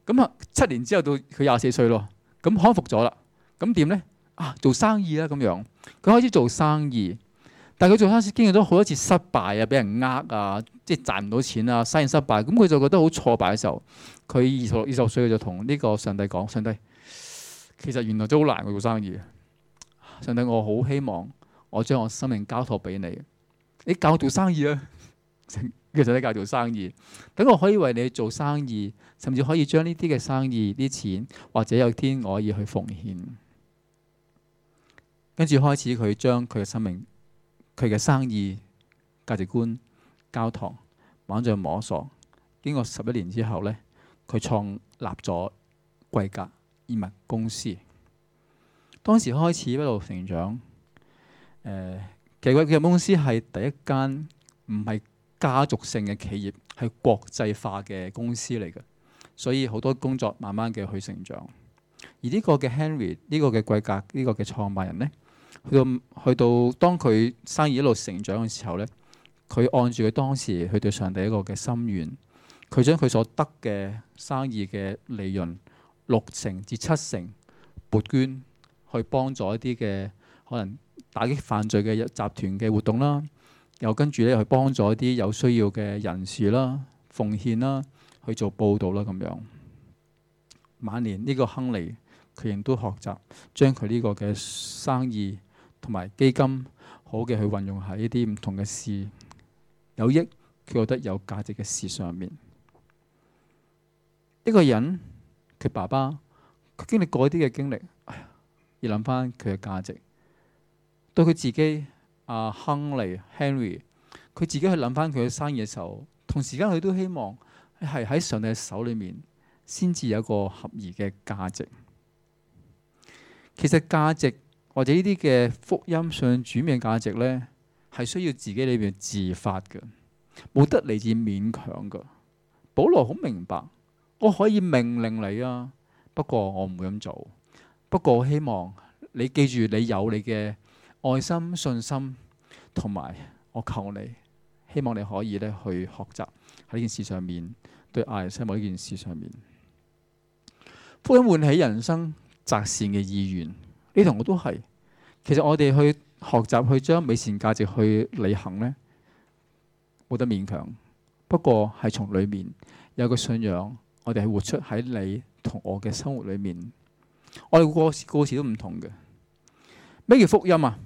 咁啊7年之後到佢24歲咯，咁康復咗啦。咁點咧？做生意啦咁樣。佢開始做生意，但係佢做生意經歷咗好多次失敗啊，俾人即係賺唔到錢啊，生意失敗。咁佢就覺得好挫敗嘅時候，佢20歲佢就同呢個上帝講：上帝，其實原來都好難做生意。上帝，我好希望我將我生命交託俾你，你教我做生意啊！其實你教我做生意，等我可以為你做生意，甚至可以將呢啲嘅生意啲錢，或者有天我可以去奉獻。跟住開始佢將佢嘅生命、佢嘅生意價值觀交託，慢慢摸索。經過11年之後呢，佢創立咗貴格衣物公司。當時開始一路成長。其實貴格公司係第一間唔係家族性嘅企業，係國際化嘅公司嚟嘅，所以好多工作慢慢嘅去成長。而呢個嘅 Henry， 呢個嘅貴格呢個嘅創辦人呢，去到當佢生意一路成長嘅時候呢，佢按住佢當時佢對上帝一個嘅心願，佢將佢所得嘅生意嘅利潤6成至7成撥捐，去幫助一啲嘅可能打擊犯罪嘅集團嘅活動啦，又跟住咧去幫助一啲有需要嘅人士啦、奉獻啦、去做報導啦咁樣。晚年呢個亨利佢亦都學習將佢呢個嘅生意同埋基金好嘅去運用喺一啲唔同嘅事有益，佢覺得有價值嘅事上面。一個人佢爸爸佢經歷過一啲嘅經歷，要諗翻佢嘅價值。對佢自己亨利 Henry， 佢自己去諗翻佢嘅生意嘅時候，同時間佢都希望係喺上帝嘅手裏面先至有一個合宜嘅價值。其實價值或者呢啲嘅福音上轉變價值呢，係需要自己裏面自發嘅，冇得嚟自勉強嘅。保羅好明白，我可以命令你啊，不過我唔會咁做。不過我希望你記住，你有你嘅愛心、信心，同埋我求你，希望你可以咧去學習喺呢件事上面，對亞尼西姆呢件事上面，福音喚起人生擇善嘅意願。你同我都係，其實我哋去學習去將美善價值去履行呢，冇得勉強。不過係從裏面有個信仰，我哋係活出喺你同我嘅生活裏面。我哋個事都唔同嘅。咩叫福音啊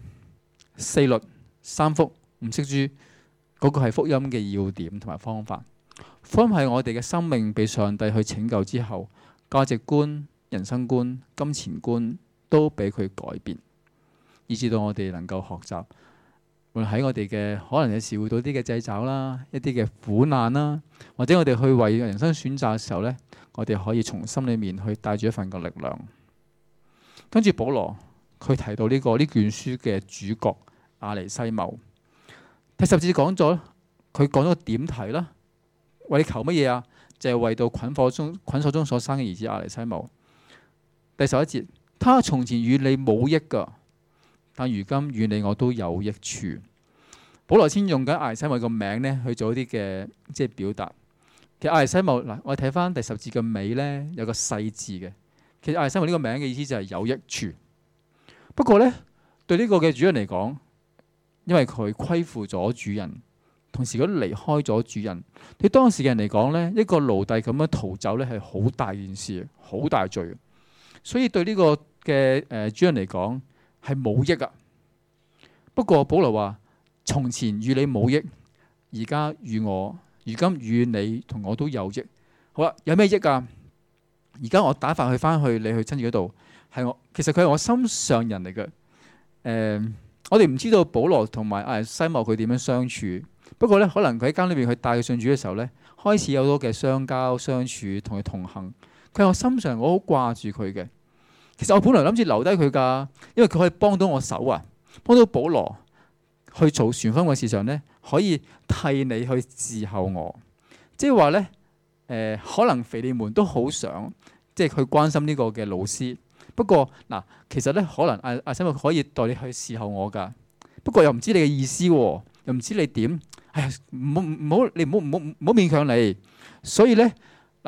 ？4律、3福、5色珠，嗰個係福音嘅要點同埋方法。福音係我哋嘅生命被上帝去拯救之後，價值觀、人生觀、金錢觀都俾佢改變，以至到我哋能夠學習，無論喺我哋嘅可能有時會到啲嘅掣肘啦，一啲嘅苦難啦，或者我哋去為人生選擇嘅時候呢，我哋可以從心裏面去帶住一份嘅力量。跟住保羅佢提到呢卷書嘅主角亞尼西姆，第10節講咗，佢講咗個點題啦，為你求乜嘢啊？就係為到捆鎖中所生嘅兒子亞尼西姆。第11節，他從前與你冇益噶，但如今與你我都有益處。保羅先用緊亞尼西姆個名咧去做一啲嘅即係表達。其實亞尼西姆嗱，我哋睇翻第10節嘅尾咧有個細字嘅。其實亞尼西姆呢個名嘅意思就係有益處。不過呢，對呢個嘅主人嚟講，因為佢虧負咗主人，同時佢離開咗主人，對當時嘅人嚟講呢，一個奴隸咁樣逃走呢係好大件事，好大罪。所以對呢個嘅主人嚟講係冇益啊。不過保羅話：從前與你冇益，而家與我，如今與你同我都有益。好啦，有咩益啊？而家我打發佢翻去你去親自嗰度，係我其實佢係我心上人嚟嘅。我哋唔知道保羅同埋亞尼西姆佢點樣相處。不過咧，可能佢喺監裏邊去帶佢信主嘅時候咧，開始有好多嘅相交相處，同佢同行。佢係我心上，我好掛住佢嘅。其實我本來諗住留低佢㗎，因為佢可以幫到我手啊，幫到保羅去做傳福音嘅事上咧，可以替你去侍候我。即係話咧。可能腓利門都好想即係去關心呢個嘅老師。不過嗱，其實咧可能亞尼西姆可以代你去侍候我㗎。不過又唔知你嘅意思喎，又唔知你點。哎呀，唔好勉強你。所以咧嗱，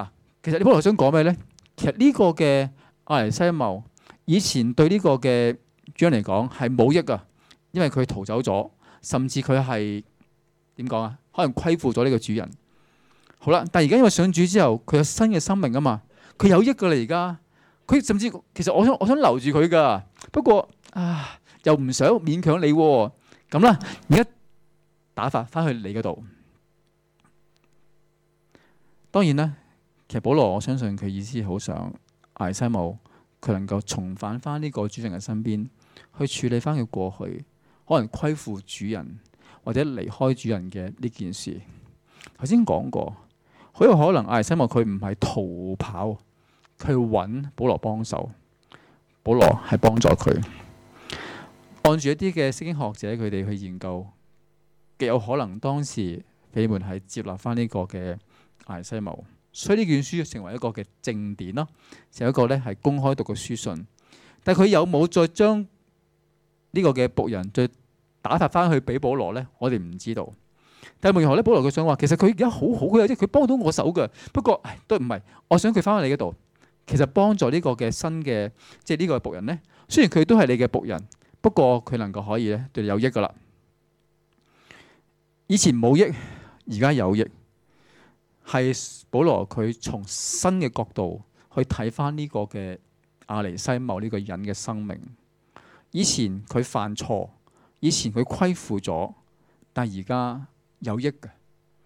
其實保羅想講咩呢？其實呢個嘅阿尼西母以前對呢個嘅主人嚟講係冇益啊，因為佢逃走咗，甚至佢係點講啊？可能虧負咗呢個主人。好啦，但係而家因為上主之後，佢有新嘅生命啊嘛，佢有益噶啦而家。佢甚至其實我想留住佢噶，不過又唔想勉強你喎。咁啦，而家打發翻去你嗰度。當然啦，其實保羅我相信佢意思好想阿尼西母佢能夠重返翻呢個主人嘅身邊，去處理翻佢過去可能虧負主人或者離開主人嘅呢件事。頭先講過，好有可能阿尼西母佢唔係逃跑，佢揾保羅幫手，保羅係幫助佢。按住一啲嘅聖經學者佢哋去研究，極有可能當時腓利門係接納翻呢個嘅阿尼西母，所以呢卷書成為一個嘅正典咯，成為一個咧係公開讀嘅書信。但係佢有冇再將呢個嘅僕人再打發翻去俾保羅呢？我哋唔知道。但係無論如何咧，保羅佢想話，其實佢而家好好嘅，即係佢幫到我手嘅。不過都唔係，我想佢翻去你嗰度。其實幫助呢個嘅新嘅即係呢個僕人呢，雖然佢都係你嘅僕人，不過佢能夠可以咧對你有益噶啦。以前冇益，而家有益。係保羅佢從新嘅角度去睇翻呢個嘅阿尼西母呢個人嘅生命。以前佢犯錯，以前佢虧負咗，但係而家有益嘅。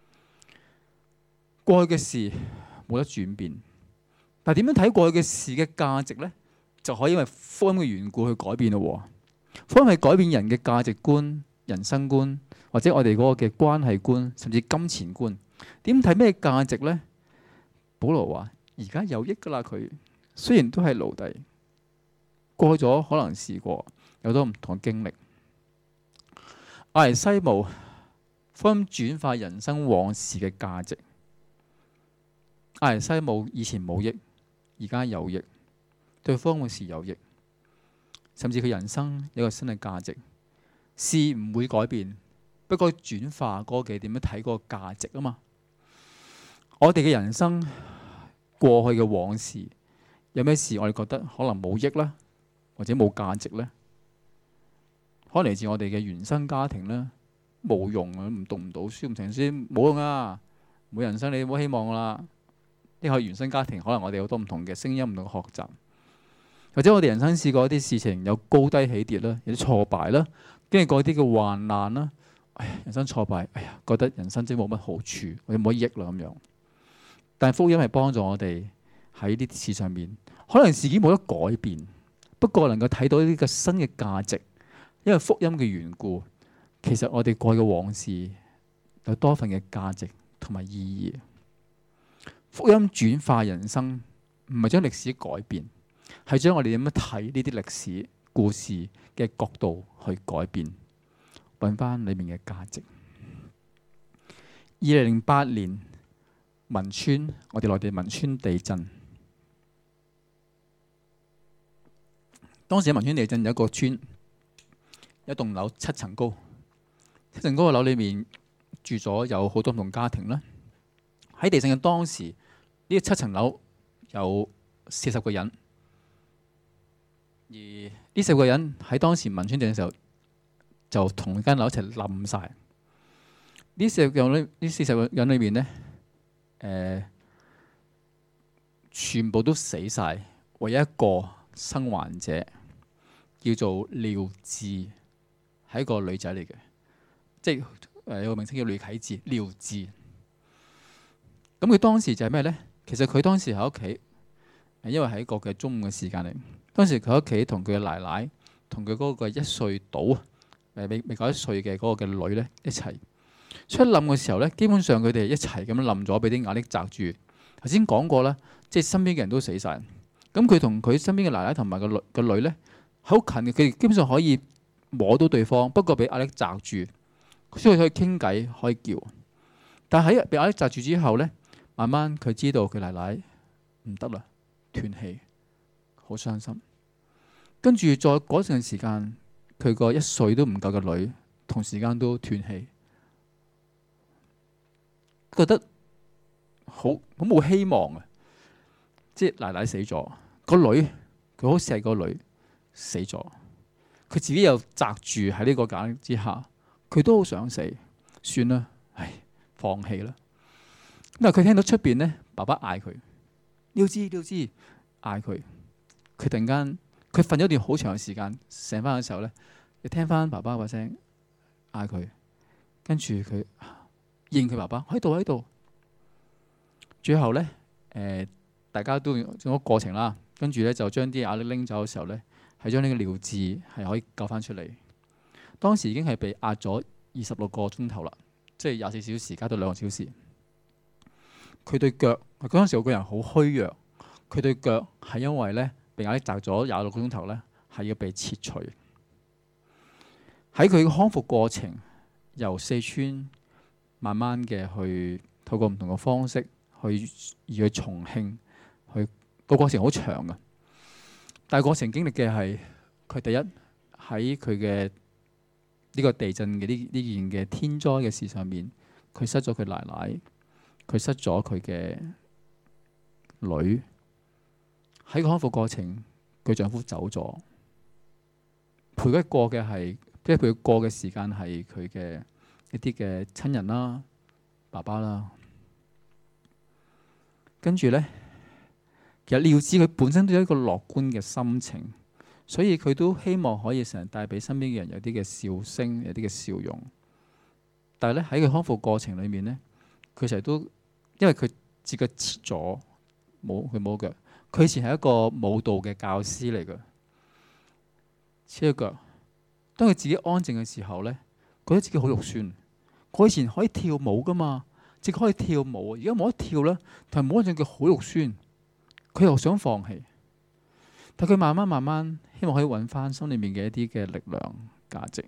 過去嘅事冇得轉變，但係點樣睇過去嘅事嘅價值呢？就可以因為福音嘅緣故去改變咯。福音係改變人嘅價值觀、人生觀，或者我哋嗰個嘅關係觀，甚至金錢觀。點睇咩價值呢？保羅話：而家有益噶啦，佢雖然都係奴隸，過咗可能試過有咗唔同嘅經歷。阿尼西母福音轉化人生往事嘅價值。阿尼西母以前冇益，而家有益，對福音嘅事有益，甚至佢人生有一個新嘅價值。事唔會改變，不過轉化嗰個嘅點樣睇嗰個價值啊嘛。我哋嘅人生過去嘅往事，有咩事我哋覺得可能冇益啦，或者冇價值呢？可能嚟自我哋嘅原生家庭啦，冇用啊，唔讀唔到書，唔成書冇用啊，冇人生你冇希望啦。呢個原生家庭可能我哋有好多唔同嘅聲音，唔同嘅學習，或者我哋人生試過一啲事情有高低起跌啦，有啲挫敗啦，經歷過一啲嘅患難啦，人生挫敗，覺得人生真係冇乜好處，或者冇乜益啦咁樣。但係福音係幫助我哋喺呢啲事上面，可能事件冇得改變，不過能夠睇到呢個新嘅價值，因為福音嘅緣故，其實我哋過去嘅往事有多份嘅價值同埋意義。福音轉化人生，唔係將歷史改變，係將我哋點樣睇呢啲歷史故事嘅角度去改變，揾翻裏面嘅價值。2008年汶川，我哋內地汶川地震，當時喺汶川地震有一個村，一棟樓7層高，7層高嘅樓裏面住咗有好多唔同家庭啦。喺地震嘅當時，呢7層樓有40個人，而呢40個人喺當時汶川地震嘅時候，就同間樓一齊冧晒。呢40個人裏面呢，全部都死晒，唯一一個生還者叫做廖智，係一個女仔嚟嘅，即係有個名稱叫廖啟智，廖智。咁佢當時就係咩呢？其實佢當時喺屋企，因為喺一個嘅中午嘅時間嚟。當時佢喺屋企同佢嘅奶奶，同佢嗰個1歲到未夠1歲嘅嗰個嘅女咧一齊。出冧嘅時候咧，基本上佢哋一齊咁樣冧咗，俾啲瓦礫砸住。頭先講過啦，即係身邊嘅人都死晒。咁佢同佢身邊嘅奶奶同埋個女咧，好近嘅，佢哋基本上可以摸到對方，不過俾瓦礫砸住，所以可以傾偈，可以叫。但係喺被瓦礫砸住之後咧，慢慢佢知道佢奶奶唔得啦，斷氣，好傷心。跟住再嗰段時間，佢個1歲都唔夠嘅女，同時間都斷氣，覺得好冇希望啊！ 即係奶奶死咗，個女佢好錫個女死咗，佢自己又擲住喺呢個架之下，佢都好想死，算啦，唉，放棄啦。但係佢聽到出邊呢，爸爸嗌佢，你要知，嗌佢。佢突然間，佢瞓咗一段好長嘅時間，醒翻嘅時候呢，你聽翻爸爸把聲嗌佢，跟住佢應佢爸爸喺度。最後呢，大家都用咗過程啦，跟住呢，就將啲瓦礫拎走嘅時候呢，係將呢個尿漬係可以救翻出嚟。當時已經係被壓咗26個鐘頭啦，即係24小時加到2個小時。佢對腳嗰陣時，個人好虛弱，佢對腳係因為呢，被瓦礫砸咗26個鐘頭呢，係要被切除。喺佢嘅康復過程，由四川慢慢嘅去透過唔同嘅方式去重慶，個過程好長嘅。但係過程經歷嘅係佢第一喺佢嘅呢個地震嘅呢件嘅天災嘅事上面，佢失咗佢奶奶，佢失咗佢嘅女。喺個康復過程，佢丈夫走咗，陪佢過嘅係，即係陪佢過嘅時間係佢嘅一啲嘅親人啦、爸爸啦。跟住呢，其實廖子佢本身都有一個樂觀嘅心情，所以佢都希望可以成日帶俾身邊嘅人有啲嘅笑聲，有啲嘅笑容。但係咧，喺佢康復過程裏面呢，佢成日都因為佢隻腳切咗，佢冇腳。佢以前係一個舞蹈嘅教師嚟嘅，切咗腳。當佢自己安靜嘅時候呢，覺得自己好肉酸。佢以前可以跳舞噶嘛，只可以跳舞，而家冇得跳啦，但係冇一陣佢好肉酸。佢又想放棄，但佢慢慢希望可以揾翻心裏面嘅一啲嘅力量價值。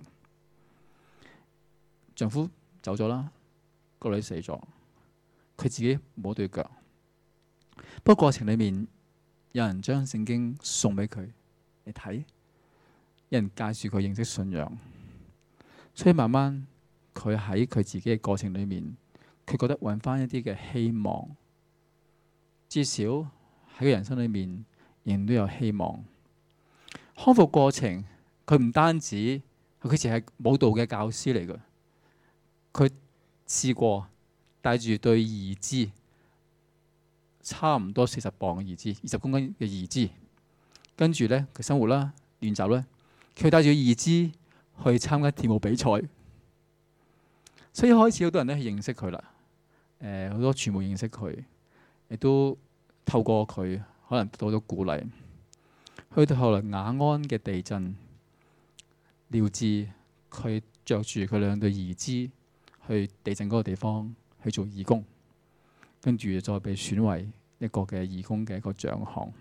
丈夫走咗啦，個女死咗，佢自己冇對腳。不過過程裏面，有人將聖經送俾佢你睇，有人介紹佢認識信仰，所以慢慢佢喺佢自己嘅過程裏面，佢覺得揾翻一啲嘅希望，至少喺佢人生裏面仍然都有希望。康復過程，佢唔單止佢以前係舞蹈嘅教師嚟嘅，佢試過帶住對義肢，差唔多40磅嘅義肢，20公斤嘅義肢，跟住呢，佢生活啦、練習啦，佢帶住義肢去參加跳舞比賽，所以一開始好多人咧認識佢啦，好多傳媒認識佢，亦都透過佢可能得到咗鼓勵。去到後來雅安嘅地震，廖智佢着住佢2對義肢去地震嗰個地方去做義工，跟住再被選為一個嘅義工嘅一個獎項。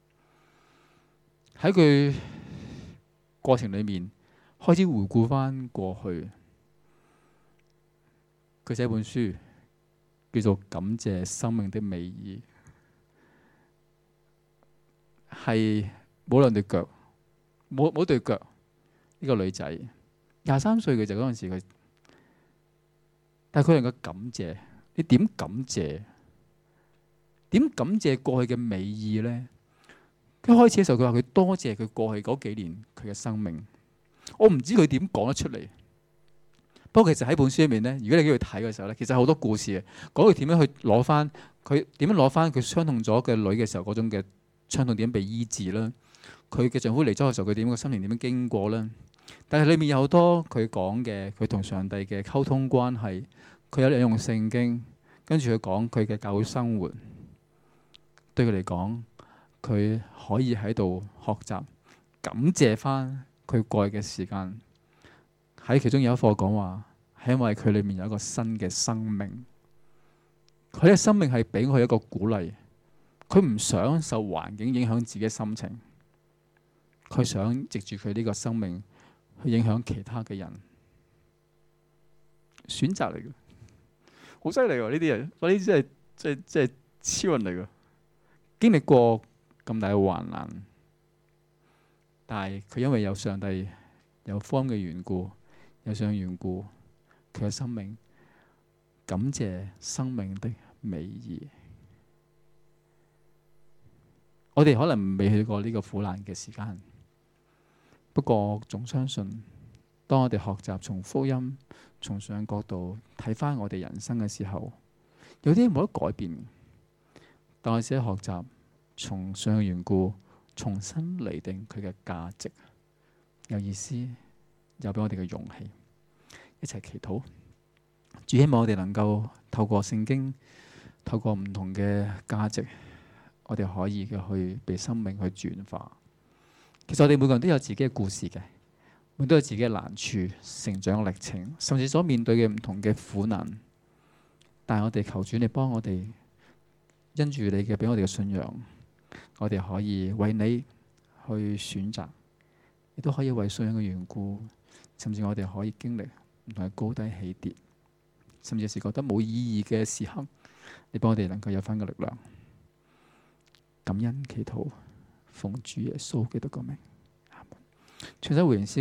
喺佢過程裏面，開始回顧翻過去，佢寫本書叫做《感謝生命的美意》，係冇2對腳，冇對腳呢個女仔23歲嘅就嗰陣時佢，但係佢能夠感謝，你點感謝？點感謝過去嘅美意呢？一開始嘅時候，佢話佢多謝佢過去嗰幾年佢嘅生命。我唔知佢點講得出嚟。不過其實喺本書入面呢，如果你去睇嘅時候呢，其實好多故事嘅，講佢點樣去攞翻佢點樣攞翻佢傷痛咗嘅女嘅時候嗰種嘅傷痛點樣被醫治啦。佢嘅丈夫離咗嘅時候，佢點個心情點樣經過啦。但係裏面有好多佢講嘅佢同上帝嘅溝通關係。佢有引用聖經，跟住佢講佢嘅教會生活。對佢嚟講，佢可以喺度學習感謝翻佢過去嘅時間。喺其中有一課講話，係因為佢裏面有一個新嘅生命。佢嘅生命係俾佢一個鼓勵。佢唔想受環境影響自己嘅心情，佢想藉住佢呢個生命去影響其他嘅人。選擇嚟嘅，好犀利喎！呢啲人，嗰啲真係超人嚟嘅。經歷過咁大嘅患難，但係佢因為有上帝有福音嘅緣故，有上帝緣故，佢嘅生命感謝生命的美意。 我哋可能未去過呢個苦難嘅時間，不過總相信，當我哋學習從福音、從信仰角度睇翻我哋人生嘅時候，有啲冇得改變。但我哋只係學習從信仰緣故，重新釐定佢嘅價值，有意思，有俾我哋嘅勇氣，一齊祈禱。主希望我哋能夠透過聖經，透過唔同嘅價值，我哋可以嘅去被生命去轉化。其實我哋每個人都有自己嘅故事嘅，每個人都有自己嘅難處、成長歷程，甚至所面對嘅唔同嘅苦難。但係我哋求主你幫我哋，因住你嘅俾我哋嘅信仰，我哋可以為你去選擇，亦都可以為信仰嘅緣故，甚至我哋可以經歷唔同嘅高低起跌，甚至有時覺得冇意義嘅時刻，你幫我哋能夠有翻個力量。感恩祈禱，奉主耶穌基督嘅名，阿門。全體會員師。